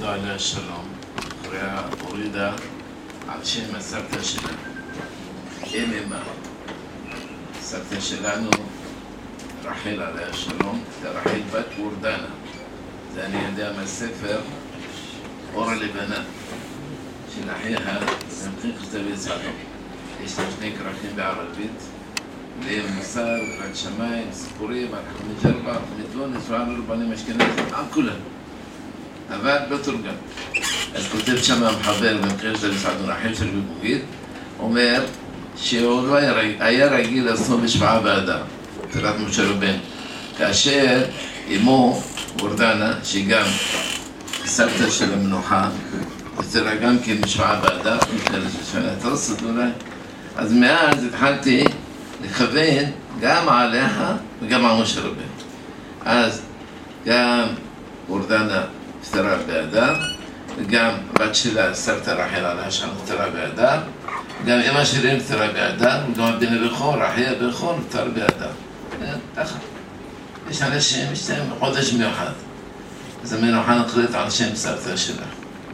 יהודה עליה השלום, אחריה הורידה על שם הסבתא שלה. אמא, הסבתא שלנו, רחל עליה השלום, זה רחל בת וורדנה. זה אני יודע מהספר אור הלבנה, של אחיה, זה מתחיל כתב יצחק. יש שם שני כרכים בערבית, ליל מוסר, רד שמיים, סיפורים, על חמי ג'רבה, חמי ועל רבנים אשכנזים, על כולם. אבל לא תורגם. אז כותב שם המחבר במקרה של מסעדון רחל של בבוגית, אומר שהוא לא היה רגיל לעשות בשבעה באדר, תורת משה רבנו. כאשר אמו וורדנה, שהיא גם סבתא של המנוחה, ותראה גם כן בשבעה באדר, תרסת אולי, אז מאז התחלתי לכוון גם עליה וגם על משה רבנו. אז גם וורדנה נפטרה באדר, וגם בת שלה, סבתא רחל עליה שם נפטרה באדר, גם אמא שלי נפטרה באדר, וגם הבן הבכור, רחל הבכור נפטר באדר. ככה. יש אנשים, יש להם חודש מיוחד. אז המנוחה נקראת על שם סבתא שלה.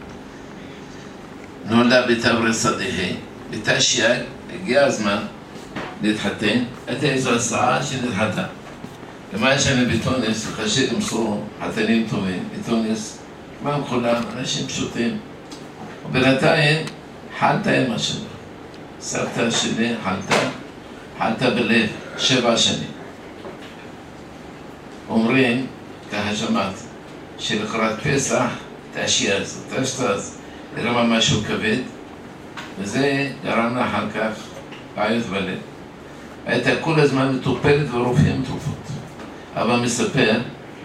נולדה בתאורי שדיחי, בתשי"ג, הגיע הזמן להתחתן, הייתה איזו הצעה שנתחתה. למה שאני בתוניס, וחשי למסור חתנים טובים, בתוניס, כמם כולם, אנשים פשוטים. ובינתיים חלתה אמא שלה. סבתא שלי חלתה בלב 7 שנים. אומרים, ככה שמעת, שלקראת פסח תעשיאז, תשתז, הרמה משהו כבד, וזה גרם לה אחר כך בעיות בלב. הייתה כל הזמן מטופלת ורופאים תרופות. אבא מספר,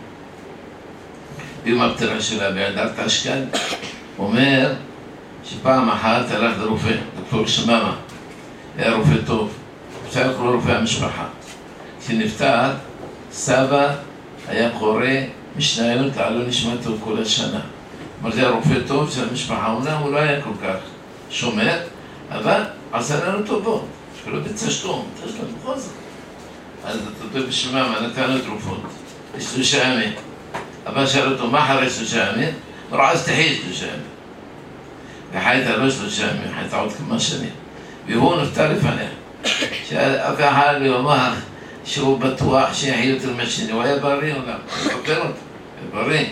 ביום הפטירה שלה באדר תשכ"ג, אומר שפעם אחת הלך לרופא, דוקטור שממה, היה רופא טוב, אפשר לקרוא רופא המשפחה. כשנפטר, סבא היה קורא משניות לעלו נשמתו כל השנה. אבל זה הרופא טוב של המשפחה, אומנם הוא לא היה כל כך שומר, אבל עשה לנו טובות, שלא בצשתום, תשתום בכל זאת. אז אתה בשממה, נתן לו תרופות, 3 ימים. אבא שאל אותו, מה אחרי 3 ימים? הוא ראה, אז תחי 3 ימים. וחייתה לא 3 ימים, חייתה עוד כמה שנים. והוא נפטר לפניה. שאף אחד לי אומר שהוא בטוח שיחי יותר מהשני, הוא היה בריא, הוא גם חוקר אותו, היה בריא.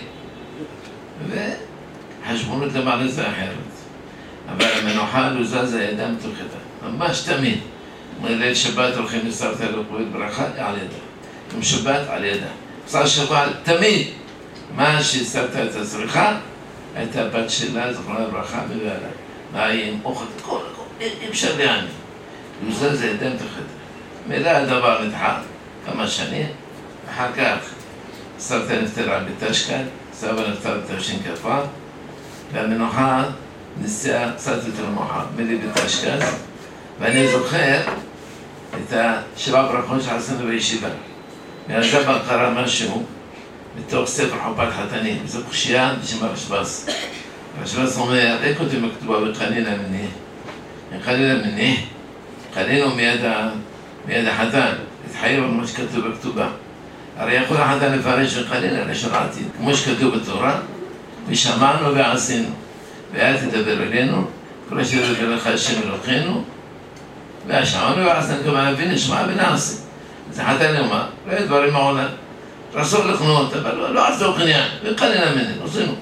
וחשבונות למעלה זה אחרת. אבל המנוחה לא זזה ידה מתוחדה, ממש תמיד. ליל שבת הולכים לסבתא לקרוא ברכה, על ידה. יום שבת על ידה. בסדר שבוע, תמיד. מה שסבתא הייתה צריכה, הייתה בת שלה, זכרונה ברכה, מבעלה. מים, אוכל, כל, אי אפשר להאמין. יוזל זה ידה מתוחדה. מילה הדבר נדחה כמה שנים, אחר כך סבתא נפטרה בתשכ"ג, סבא נפטר בתשכ"ו, והמנוחה נסיעה קצת יותר מאוחר, מילי בתשכ"ג, ואני זוכר את 7 ברכות שעשינו בישיבה. והרבא קרא משהו מתוך ספר חופת חתנים, זו קושייה בשם הרשב"ס. הרשב"ס אומר, איך כותבים בכתובה בחנין המני? חנין המני, חנין הוא מיד החתן, התחייב על מה שכתוב בכתובה. הרי יכול החתן לפרש וחנין על לשון העתיד, כמו שכתוב בתורה, ושמענו ועשינו. ואל תדבר אלינו, כל אשר ידבר לך השם אלוקינו, והשמענו ועשינו, כמה נבין נשמע ונעשה. זה חתן יאמר, לא יהיה דברים מעולם. רסור לחנות, אבל לא עשו קניין, וקנין המנין, עשינו.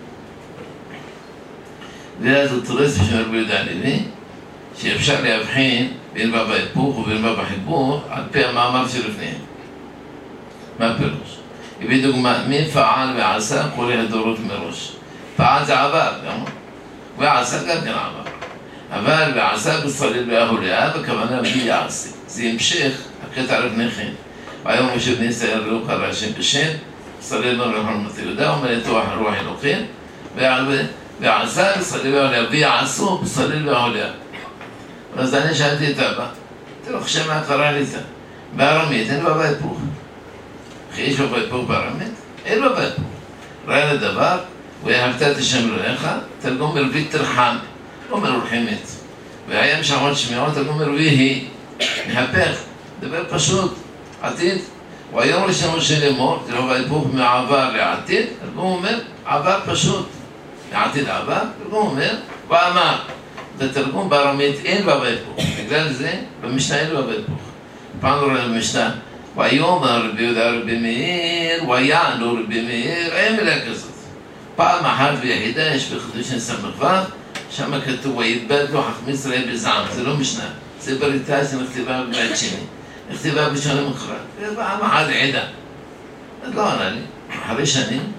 ואז הוא תורס בשם רבי יהודה הלוי, שאפשר להבחין בין בא בהיפוך ובין בא בחיבור על פי המאמר שלפניהם. מה הפירוש? הביא דוגמה, מי פעל ועשה כל הדורות מראש. פעל זה עבר, גם ועשה גם כן עבר. אבל ועשה בסליל וההולאה, בכוונה בלי יעשה. זה המשך, הקטע לפני כן. והיום משה בני ישראל לא קרא השם בשם, בסליל לא רחל מתי יהודה, אומר את רוח אלוקים, ועשה בסליל וההולאה, ויעשו בסליל וההולאה. אז אני שאלתי את אבא, תראו, חושב מה קרה לי איתה. בארמית, אין בבא היפוך. אחי, יש בבא היפוך בארמית? אין בבא היפוך. ראה לדבר, ואהבת את השם אלוהיך, תרגום מרבית תרחם, לא מרוחמת. והיה משמעות שמיעות, תרגום מרביהי, מחפך, דבר פשוט, עתיד. והיום לשם משה לאמור, תראו בהיפוך מעבר לעתיד, תרגום אומר, עבר פשוט. לעתיד עבר, תרגום אומר, ואמר, זה תרגום בארמית אין בבא היפוך, בגלל זה במשנה אין בבא היפוך. פעם רואה במשנה, ויאמר רבי יהודה רבי מאיר, ויענו רבי מאיר, אין מילה כזאת. פעם אחת ויחידה יש בחידושין ס"ו, שם כתוב ויתבד לו חכמי ישראל בזעם, זה לא משנה, זה בריתה שנכתבה בבית שני, נכתבה בשונה מוכרת, ופעם אחת עדה. אז לא ענה לי, אחרי שנים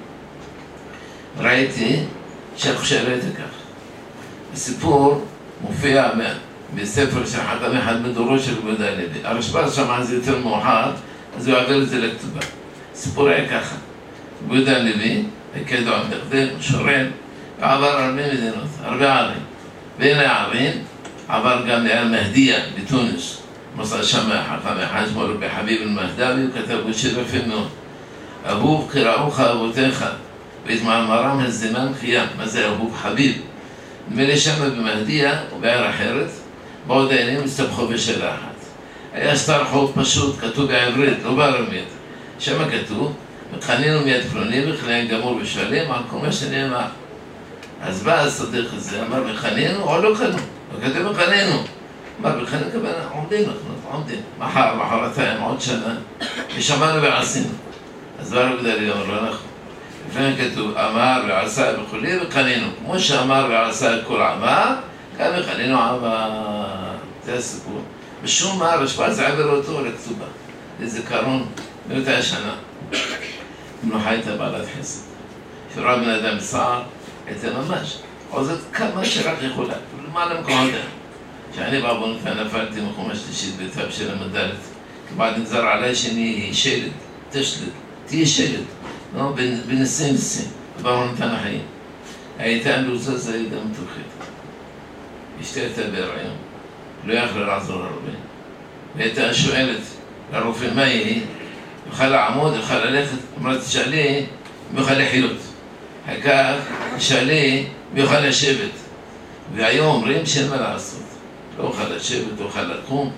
ראיתי שהחושב ראיתי כך. הסיפור מופיע בספר של חתם אחד מדורו של רבי יהודה הלוי. הרשב"א שמע על זה יותר מאוחר, אז הוא עבר את זה לכתובה. הסיפור היה ככה, רבי יהודה הלוי, כידוע מדקדק, שורן, עבר הרבה מדינות, הרבה ערים. בין הערים עבר גם לעיר מהדיה בתוניס. מסע שם חכם אחד שמו רבי חביב אל-מהדבי, הוא כתב בו שיר יפה מאוד. אהוב קראוך אבותיך, ואת מאמרם הזמן חיה. מה זה אהוב? חביב. נדמה לי שם במהדיה, או בעיר אחרת, באו דיינים הסתבכו בשאלה אחת. היה שטר חוב פשוט, כתוב בעברית, לא בארמית. שם כתוב, וחנינו מיד פלוני וכליין גמור ושואלים על כל מה שנאמר. אז בא הסדיק הזה, אמר וחנינו או לא קנו? וכתוב וחנינו. אמר וחנינו כבנה, עומדים אנחנו, עומדים. מחר, מחרתיים, עוד שנה, ושמענו ועשינו. אז בא רבי דלי, אמר לא נכון. לפעמים כתוב, אמר ועשה וכולי וחנינו. כמו שאמר ועשה את כל עמה, גם וחנינו עמה. זה הסיפור. משום מה, הרשב"א זה עבר אותו לכתובה. לזיכרון, באותה השנה. מנוחה הייתה בעלת חסד. שרואה בן אדם בצער, הייתה ממש. עוזרת כמה שרק יכולה. למעלה מקומותיה. כשאני בעוונותיה נפלתי מחומה שלישית בתו של המדלת. כבעד נגזר עליי שאני שלד, תשלד, תהיה שלד. לא, בנסים נסים. בעוונותיה נחיים. הייתה לוזה זה ידה מתוחית. אשתי הייתה בהיריון. לא יכלה לעזור הרבה. והייתה שואלת לרופא מה יהיה? יוכל לעמוד, יוכל ללכת, אמרת תשאלי, יוכל לחיות. אחר תשאלי, יוכל לשבת. והיום אומרים שאין מה לעשות. לא יוכל לשבת, לא יוכל לקום.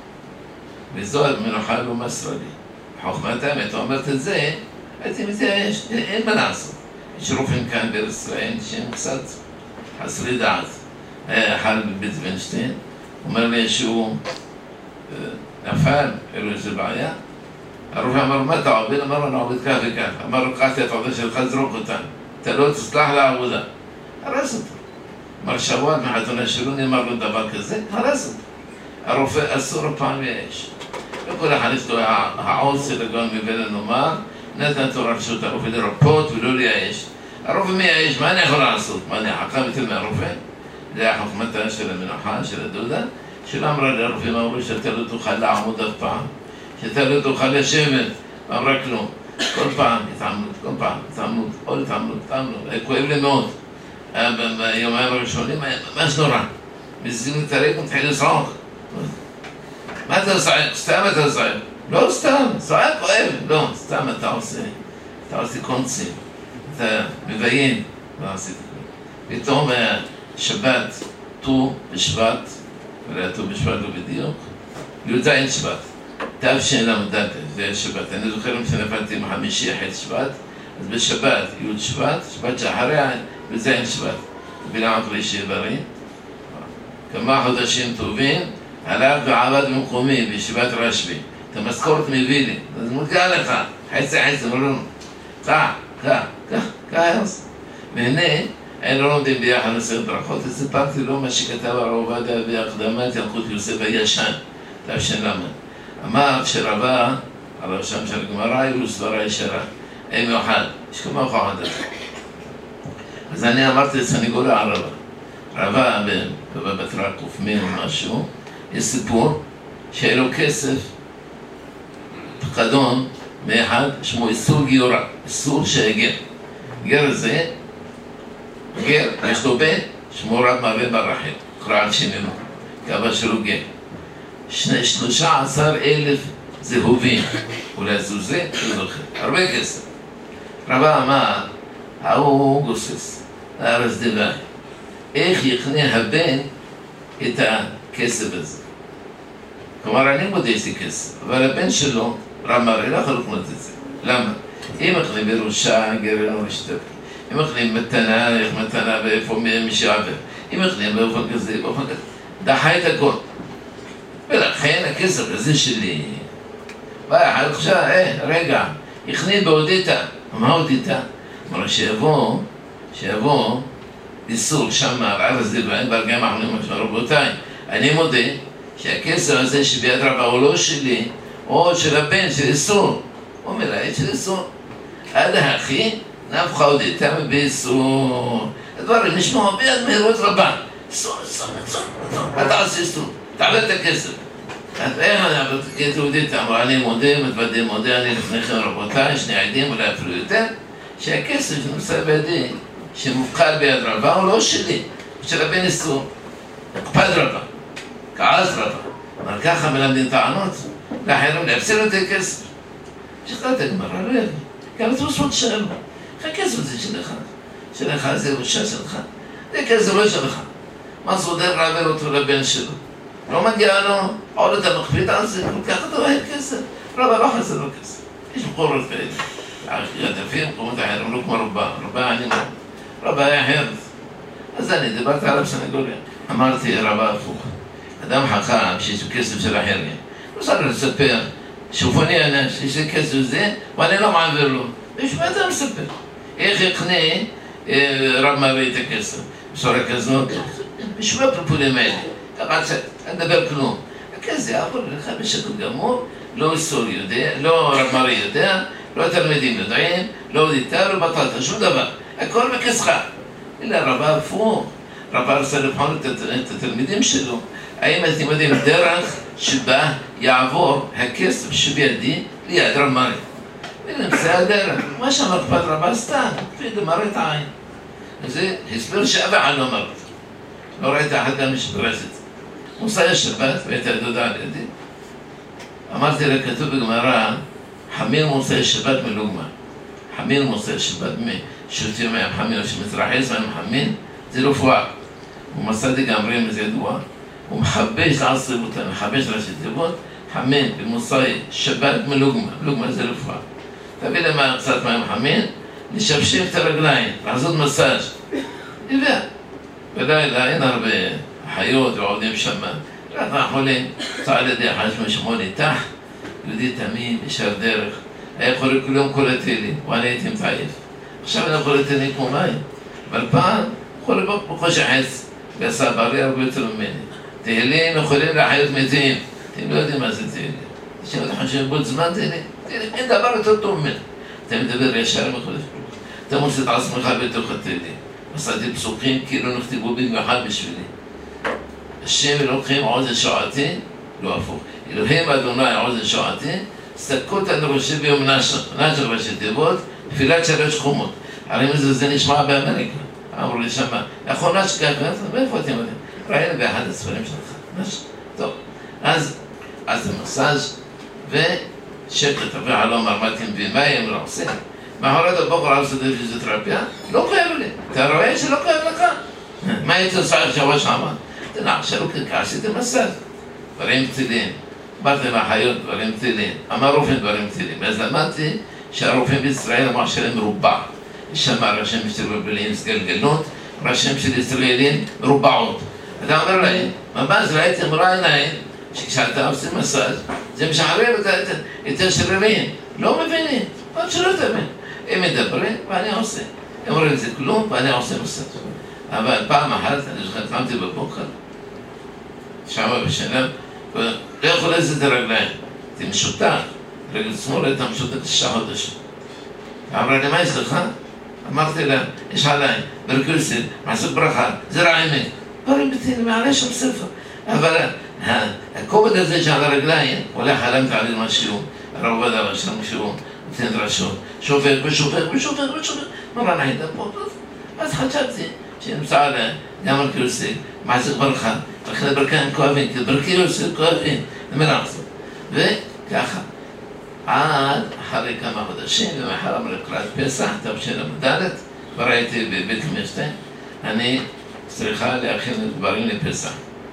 וזו מנוחה לא מסרה לי. חוכמתם, אתה אומרת את זה, הייתי מתייאש, אין מה לעשות. יש רופאים כאן בארץ ישראל שהם קצת חסרי דעת. היה אחד בבית וינשטיין, אומר לי שהוא נפל, אין לו איזה בעיה. הרופא אמר, מה אתה עובד? אמר לו, אני עובד כך וכך. אמר לו, קחתי את העובדה שלך, זרוק אותה. אתה לא תצלח לעבודה. הרס אותו. אמר, שבוע מחתונה שלו, נאמר לו דבר כזה, הרס אותו. הרופא אסור פעם יש. וכל אחד יש לו העוז של הגאון מבן הנאמר, נתן אותו רשות הרופא לרפות ולא לייאש. הרופא מייאש, מה אני יכול לעשות? מה אני חכם יותר מהרופא? זה היה חוכמתה של המנוחה, של הדודה, שלא אמרה לרופאים, אמרו שאתה לא תוכל לעמוד אף פעם. שאתה לא תוכל לשבת, אמרה כלום. כל פעם התעמלות, כל פעם התעמלות, עוד התעמלות, התעמלות. כואב לי מאוד. ביומיים הראשונים היה ממש נורא. מזיזים את הרקע, מתחיל לצעוק. מה אתה עושה? סתם אתה עושה? לא סתם, צועק כואב. לא, סתם אתה עושה קונצים. אתה מביין. לא עשית כלום. פתאום שבת, ט"ו בשבט, ולהיה ט"ו בשבט לא בדיוק, י"ז שבט. תשל"ד, זה שבת. אני זוכר שנפלתי עם חמישי אחת שבט, אז בשבת, י' שבט, שבת שאחריה, י"ז שבט. בילה עקרי שיברי. כמה חודשים טובים, הלך ועבד במקומי בישיבת רשב"י. את המשכורת מביא לי, אז מודגע לך, חצי, אמרו לנו, כך, והנה, היינו לא לומדים ביחד מסכת ברכות, וסיפרתי לו מה שכתב הרב עובדיה בהקדמת ילקוט יוסף הישן, תש"ל. אמר שרבה, הרב שם של הגמרא, היו סברה ישרה, אין מיוחד, יש כמה הוכחות על זה. אז אני אמרתי לסניגוריה על רבה בבטרה קופמין או משהו, יש סיפור שהיה לו כסף פקדון מאחד, שמו איסור גיורה, איסור שהגר. גר הזה, גר, יש לו בן, שמו רב מרבה ברחל, קרא על שמינו, כאבא שלו גר. 13,000 זהובים, אולי זוזה, לא זוכר, הרבה כסף. רבה אמר, ההוא גוסס, הארץ דיבה, איך יקנה הבן את הכסף הזה? כלומר, אני מודה יש לי כסף, אבל הבן שלו, רב מראה, לא יכול לקנות את זה. למה? אם אכלים בראשה, גרנו לשתק. אם אכלים מתנה, איך מתנה איפה מי שיעבר. אם הכנין באופן כזה, דחה את הכל. ולכן הכסף הזה שלי, ואחר עכשיו, רגע, הכנין בהודיתה. מה הודיתה? אמר שיבוא איסור שם על ערז דבעים ברגעים האחרונים. רבותיי, אני מודה שהכסף הזה שביד רבה הוא לא שלי, או של הבן, של איסור. הוא אומר לה, של איסור. עד האחי, נפחה הודיתה באיסור. הדברים נשמעו ביד מהירות רבה. איסור. אתה עושה איסור, תעבר את הכסף. אז איך אני עבר את הכסף הודיתה? אמרה, אני מודה, אני לפניכם רבותיי, שני עדים, אולי אפילו יותר, שהכסף שנמצא בידי, שמופקד ביד רבה, הוא לא שלי, הוא של הבן איסור. הקפד רבה, כעס רבה. אבל ככה מלמדים טענות, לאחרים להפסיר את הכסף. שחררת הגמרא, לא ידע. גם אתה עושה שלו. הכסף הזה שלך זה ירושה שלך. זה כסף לא שלך. מה סודר להעביר אותו לבן שלו? לא מגיע לו, עוד אתה מקפיד על זה, כל כך אתה רואה כסף. רבה לא חסר לו כסף. יש מקורות כאלה. ידפים, מקומות אחרים, לא כמו רבה אני לא. רבה היה אחרת. אז אני דיברתי עליו סנגוריה. אמרתי רבה הפוך. אדם חכם שיש לו כסף של אחרים. לא צריך לספר. שופוני אנש, יש לי כסף זה, ואני לא מעביר לו. בשביל אתה מספר. איך יקנה רב מעביר את הכסף? בשורה כזאת, בשביל הפרפולים האלה. ככה אני מדבר כלום. הכסף יעבור לך בשקל גמור, לא איסור יודע, לא רב מעביר יודע, לא תלמידים יודעים, לא הודיתה, לא בטלת, שום דבר. הכל בכסך. אלא רבה הפוך. רבה רצה לבחון את התלמידים שלו. האם אתם יודעים דרך שבה יעבור הכסף שבידי ליד רב מרי? ונמצא הדרך. מה שאמר כבד רבה סתם, כפי דמרת העין. וזה הסבר שאף אחד לא אמר. לא ראית אחת גם משברסת. מוסי השבת, והייתה דודה על ידי. אמרתי לה, כתוב בגמרא, חמיר מוסי השבת מלוגמה. חמיר מוסי השבת שותים מהם חמיר, שמתרחץ מהם חמין, זה רפואה. הוא מסעדי גמרים, זה ידוע. הוא מחבש לעשרים אותה, מחבש ראשי תיבות, חמין במוסאי שבת מלוגמה, מלוגמה זה רפואה. תביא למה קצת מים חמין, לשפשף את הרגליים, לעשות מסאז' יביא. בלילה אין הרבה חיות ועובדים שם, רק החולים, צע על ידי 508 איתך, יהודי תמיד, ישר דרך, היה חולה כלום קולטי ואני הייתי מתעייף. עכשיו אני קולטי לי כמו מים, אבל פעם חולה בקושי חץ, ועשה בריא הרבה יותר ממני. תהילים יכולים לחיות מתים. אתם לא יודעים מה זה תהילים. יש לכם שבוד זמן תהילים. אין דבר יותר טוב ממנו. אתה מדבר ישר עם הקודש ברוך. אתה מוצא את עצמך בתוך התהילים. עשיתי פסוקים כאילו נכתבו במיוחד בשבילי. השם אלוהים עוז שועתי, לא הפוך. אלוהים אדוני עוז שועתי, סתקות על ראשי ביום נשר ראשי תיבות, תפילת 3 חומות. הרי זה נשמע באמריקה. אמרו לי שמה, יכול נשכח, מאיפה אתם יודעים? ראינו באחד הספרים שלך. טוב, אז זה מסאז' ושקט, אבל אני לא אומר מה אתם מביאים, מה הם לא עושים? מאחורת הבוקר על סודי פיזיותרפיה, לא כואב לי. אתה רואה שלא כואב לך? מה הייתי עושה עכשיו שמה? תנח, שלא עשיתי מסאז' דברים פתילים. באתי מהחיות דברים פתילים. אמר רופאים דברים פתילים. אז למדתי שהרופאים בישראל אמר שלהם מרובע. יש שם ראשים של בלבלים סגלגלות, ראשים של ישראלים מרובעות. אתה אומר להם, ממש ראיתי מראה עיניים, שכשאתה עושה מסאז' זה משחרר את השרירים. לא מבינים, עוד שלא תבין. הם מדברים ואני עושה. הם אומרים זה כלום ואני עושה מסאז'. אבל פעם אחת, אני זוכר, קמתי בבוקר, שמה בשלם, ולא יכול לזת את הרגליים. זה משותק, רגל שמאל הייתה משותק 6 חודשים. אמרה לי, מה יש לך? אמרתי לה, יש עליי, ברקוסים, מעשות ברכה, זה רעימת. דברים בטלים, מעלה שם ספר. אבל הכובד הזה שעל הרגליים, הולך חלמת עלינו משהו, הרב עובד אבל שם משהו, נותן דרשות, שופך ושופך ושופך ושופך. נורא נהידה פה, אז חשבתי שנמצא עליי, גם על קרוסים, מעשות ברכה, לכן הברכיים כואבים, כי ברכיוסים כואבים, זה מרעשות. וככה. עד אחרי כמה חודשים, ומחר לקראת פסח, תשל"ד, כבר הייתי בבית חמשתיים, אני צריכה להכין דברים לפסח.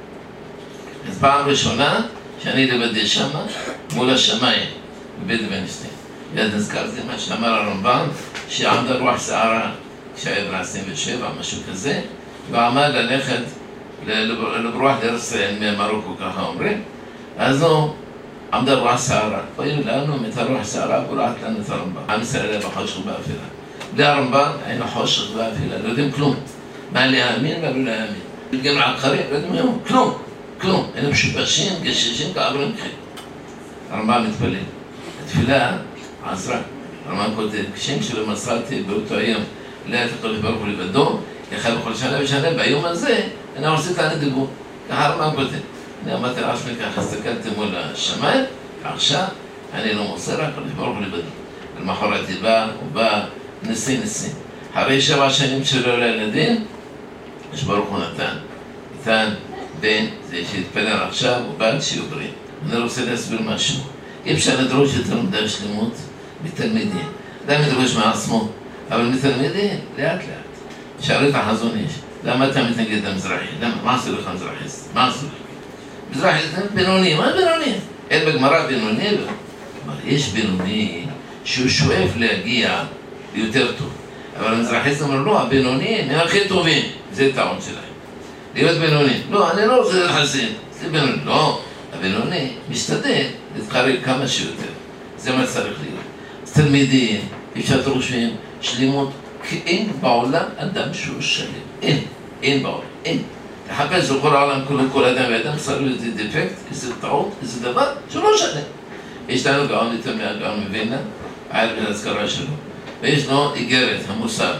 אז פעם ראשונה שאני לבדי שמה, מול השמיים, בבית חמשתיים. ואז נזכרתי מה שאמר הרמב"ם, שעמדה רוח שערה, כשהיה בן 27, משהו כזה, ועמד ללכת לברוח לארץ ישראל ממרוקו, ככה אומרים. אז הוא עמדה רוח שערה, ראינו לנו את הרוח שערה, בולעת לנו את הרמב"ם. עם ישראל היה בחושך באפילה. בלי הרמב"ם היינו חושך באפילה, לא יודעים כלום. מה להאמין ולא להאמין. גם לעקרים, לא יודעים כלום. היינו משובשים, גששים, כעברים כחים. הרמב"ם מתפלל. התפילה עזרה. הרמב"ם כותב, כשם שלא מסרתי באותו היום, לא תקודש ברוך הוא לבדו, יחל בכל שנה ושנה, ביום הזה, אני עושה את הנדיבות. ככה הרמב"ם כותב. אני אמרתי לעצמי ככה, הסתכלתי מול השמיים, עכשיו אני לא מוסר, הקודש ברוך הוא לבדו. למחרת הוא בא נשיא. אחרי 7 שנים שלו לילדים, יש ברוך הוא נתן בן, זה שהתפלל עכשיו, הוא בא שיהיו בריאים. אני רוצה להסביר משהו. אי אפשר לדרוש יותר מדי שלמות מתלמידים. אדם מדרוש מעצמו, אבל מתלמידים, לאט. שאלו את החזון איש, למה אתה מתנגד למזרחי? מה עשו לך מזרחיסט? מה עשו לך? מזרחי זה בינוני, מה בינוני? אין בגמרא בינוני? יש בינוני שהוא שואף להגיע ליותר טוב. אבל המזרחיסט אומר, לא, הבינוני הם הכי טובים. זה טעון שלהם. להיות בינוני. לא, אני לא רוצה לחסין. זה בינוני. לא, הבינוני משתדל להתחרג כמה שיותר. זה מה צריך להיות. אז תלמידים, אפשר תרושמים, שלימות, כי אין בעולם אדם שהוא שלם. אין בעולם. אין. תחפש בכל העולם כל אדם ואדם צריך איזה דפקט, איזה טעות, איזה דבר שהוא לא שלם. יש לנו גאון לתמיה, גאון מווילנה, היה בן הזכרה שלו. ויש לו איגרת, המוסר,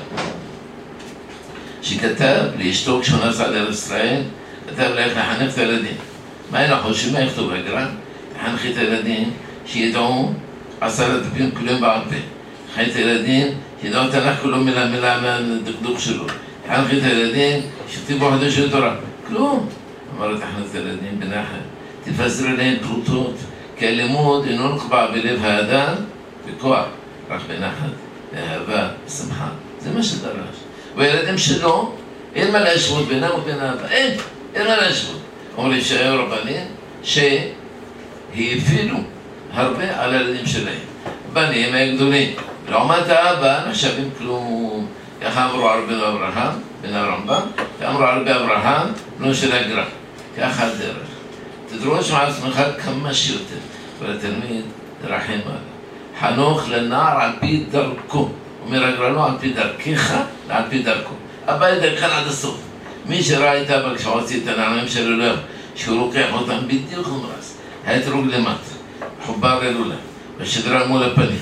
שכתב לאשתו כשהוא נסע לארץ ישראל, כתב לה איך לחנך את הילדים. מה היינו חושבים? מה יכתוב בגר"א? לחנך את הילדים שידעו 10 דפים כולם בעל פה. לחנך את הילדים שידעו תנ"ך כולו מילה מהדקדוק שלו. לחנך את הילדים שכתיבו חדשות תורה. כלום. אמר תחנך את הילדים בנחת. תפזר עליהם פרוטות, כי הלימוד אינו נקבע בלב האדם בכוח, רק בנחת. באהבה, בשמחה. זה מה שדרש. והילדים שלו, אין מה להשוות בינם ובין אהבה. אין מה להשוות. אומרים שהיו רבנים שהפעילו הרבה על הילדים שלהם. בנים היו גדולים. לעומת האבא נחשבים כלום. ככה אמרו על בן אברהם, בן הרמב"ם, ואמרו על בן אברהם, בנו של הגר"א. ככה הדרך. תדרוש מעצמך כמה שיותר. ולתלמיד תרחם עליו. חנוך לנער על פי דרכו. אומר הגר"א לא על פי דרכך, אלא על פי דרכו. הבא ידרכן עד הסוף. מי שראה את אבא כשהוציא את הנעליים של אלוהים, שהוא לוקח אותם בדיוק ומרס. האתרוג למטה, חובר אלולה, ושדרה מול הפנים,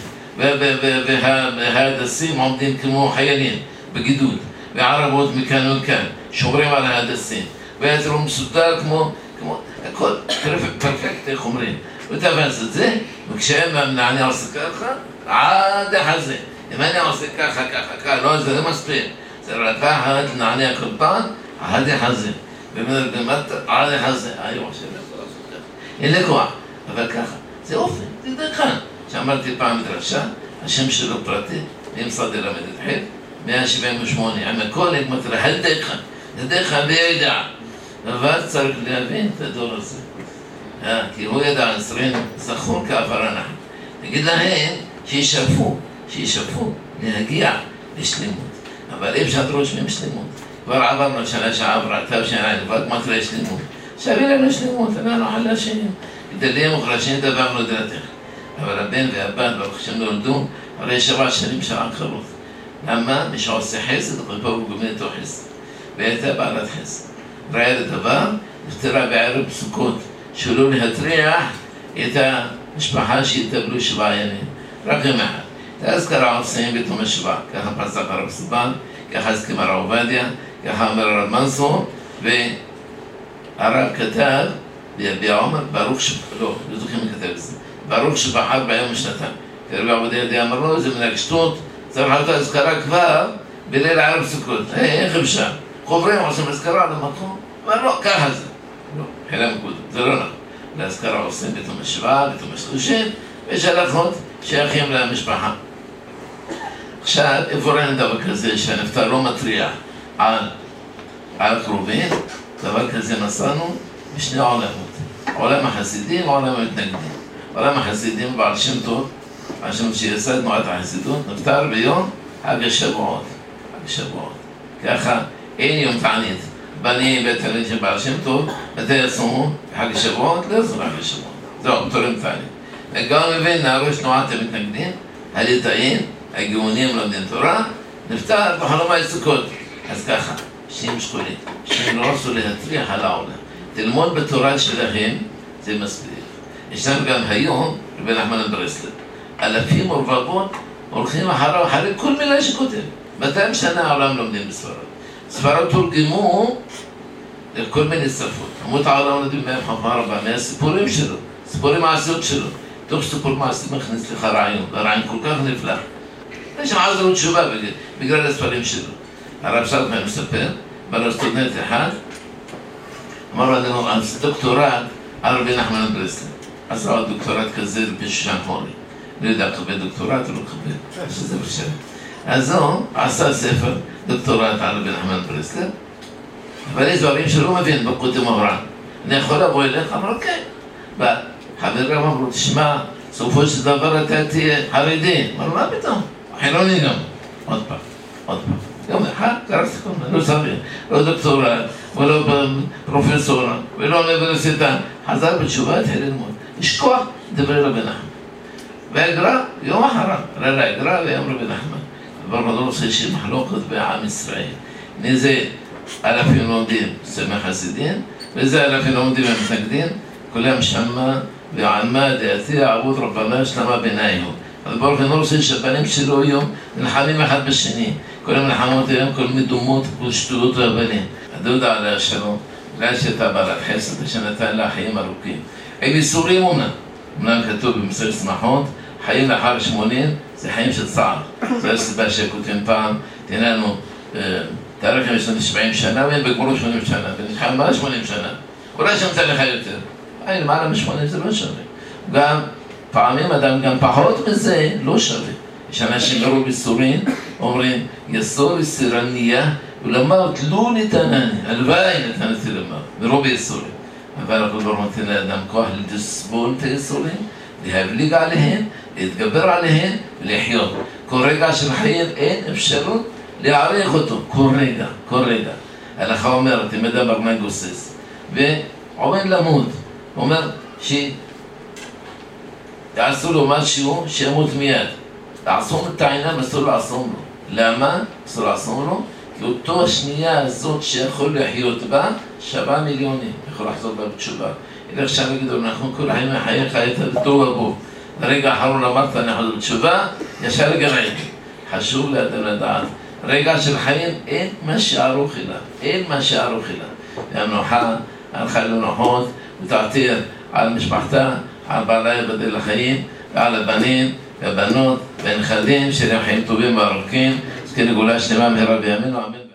וההדסים עומדים כמו חיילים, בגידוד, וערבות מכאן וכאן, שומרים על ההדסים, והאתרוג מסודר כמו הכל פרפקט, איך אומרים. ותפס את זה, וכשהם עושה ככה, עד החזה. אם אני עושה ככה, לא, זה לא מספיק. זה לקחת לנעני הקורבן, עד החזה. ובאמת, עד החזה. אין לי כוח, אבל ככה. זה אופן, זה דרכן. שאמרתי פעם מדרשה, השם שלו פרטי, נמצא דלמד את חד, 178, עם הכל התמטרה, הדרכן. הדרכן בידע. אבל צריך להבין את הדור הזה. כי הוא ידע, עשרנו, זכור כעבר אנחנו. נגיד להם שישאפו להגיע לשלימות. אבל אי אפשר לדרוש מהם שלמות. כבר עברנו שנה שעברה, תשע"א, ועד מטרה שלמות. שווה לנו שלמות, אנחנו חלשים. גדלים וחלשים דברנו דעתך. אבל הבן והבת, ברוך השם נולדו, הרי 7 שנים שעה קרוב. למה? מי שעושה חסד, ופה הוא גומל אותו חסד. והייתה בעלת חסד. ראה לדבר, נפטרה בערב סוכות. שלא להטריח את המשפחה שיתאבלו 7 ימים. רק יום אחד. את האזכרה עושים בתום השבעה. ככה פסק הרב סבן, ככה הסכים הרב עובדיה, ככה אומר הרב מנסור, והרב כתב, בעומר, לא זוכרים מי כתב את זה, ברוך שבחר ביום השנתיים. כי הרב עובדיה אמר לו, זה מנהג שטות, צריך לעשות האזכרה כבר בליל ערב סוכות. איך אפשר? חוברים עושים אזכרה למקום, אבל לא, ככה זה. לא, חילה מקודם, זה לא נכון. להזכרה עושים בתום השבעה, בתום השלושים, ויש הלכות שייכים למשפחה. עכשיו, איפה ראינו דבר כזה שהנפטר לא מטריח על קרובים? דבר כזה מצאנו בשני עולמות. עולם החסידים ועולם המתנגדים. עולם החסידים בעל שם טוב, בעל שם שיסד תנועת החסידות, נפטר ביום חג השבועות. בשבועות. ככה אין יום תענית. בנים ותלמיד של בעל שם טוב, בתי יצאו בחג השבועות, לא יצאו רק בשבועות. זהו, פטורים תענית. וגם מבין נערו תנועת המתנגדים, הליטאים, הגאונים לומדים תורה, נפטר בחלומי סוכות. אז ככה, שנים שקולים, שנים לא רצו להטריח על העולם. תלמוד בתורה שלהם, זה מספיק. ישנם גם היום, רבי נחמן מברסלב, אלפים ורבבות הולכים אחרי כל מילה שכותב. 200 שנה העולם לומדים בספרד. ספרד תורגמו לכל מיני שפות. עמוד העולם לומדים מהם חפר רבה, מהסיפורים שלו, סיפורים מעשיות שלו. תוך סיפור מעשי מכניס לך רעיון, והרעיון כל כך נפלא. יש שם עזרו תשובה בגלל הספרים שלו. הרב סלמן מספר, בנו סטודנט אחד, אמר לו, אני עושה דוקטורט על רבי נחמן מברסלב. עשה לו דוקטורט כזה בשושן חורי. לא יודע, קבל דוקטורט או לא קבל, שזה בשם. אז הוא עשה ספר דוקטורט על רבי נחמן מברסלב, אבל יש דברים שלא מבין בקודם אברהם. אני יכול לבוא אליך? אמרו, כן. והחברים אמרו, תשמע, סופו של דבר אתה תהיה חרדי. אמרו, מה פתאום? חילוני גם. עוד פעם. יום אחד, קראתי כל מיני, לא סביר. לא דוקטורט, ולא פרופסור, ולא אוניברסיטה. חזר בתשובה, התחיל ללמוד. יש כוח, דברי רבי נחמן. והגר"א, יום אחריו, ראה הגר"א ויום רבי נחמן. אבל לא רוצה שיהיה מחלוקת בעם ישראל. זה אלפים לומדים סמך חסידין, וזה אלפים לומדים המתנגדים, כולם שמע ועלמא דעתי עבוד רבנה שלמה ביניהם. אז ברוך הוא רוצה שהבנים שלו היום נלחמים אחד בשני. כולם נלחמות היום, כל מדומות ושטויות והבנים. הדודה עליה השלום, בגלל שהייתה בעלת חסד ושנתן לה חיים ארוכים. הם איסורים אומנם כתוב במסכת שמחות, חיים לאחר 80 זה חיים של צער. זו הסיבה שכותבים פעם, תהנה לנו, תאריכים יש לנו 70 שנה והם בגמרו 80 שנה, ונלחם מה 80 שנה? אולי שמצא לך יותר. למעלה מ-80 זה לא שווה. גם פעמים אדם גם פחות מזה לא שווה. יש אנשים גרו בסורין, אומרים, יסור יסירניה, ולמר תלו נתנני, הלוואי נתנתי למר, ולא ביסורים. אבל אנחנו לא נותן לאדם כוח לסבול את היסורים, להבליג עליהם, להתגבר עליהם ולחיות. כל רגע של חיים אין אפשרות להעריך אותו, כל רגע. ההלכה אומרת, אם אדם ארנן גוסס, ועומד למות, אומר שיעשו לו משהו שימות מיד. לעשום את העיניים אסור לעשום לו. למה? אסור לעשום לו? כי אותו השנייה הזאת שיכול לחיות בה, שווה מיליונים, יכול לחזור בה בתשובה. אלך שם יגידו, אנחנו כל החיים מחייך הייתה בטוב הבו. ברגע האחרון אמרת, אנחנו בתשובה, ישר גרעי. חשוב לאדם לדעת. רגע של חיים, אין מה שערוך אליו. והמנוחה, על חייל הנוחות, ותעתיר על משפחתה, על בעלי בדל החיים, ועל הבנים, והבנות, והנכדים, שלהם חיים טובים וארוכים, אז כנגולה שלמה מהרה בימינו, אמן.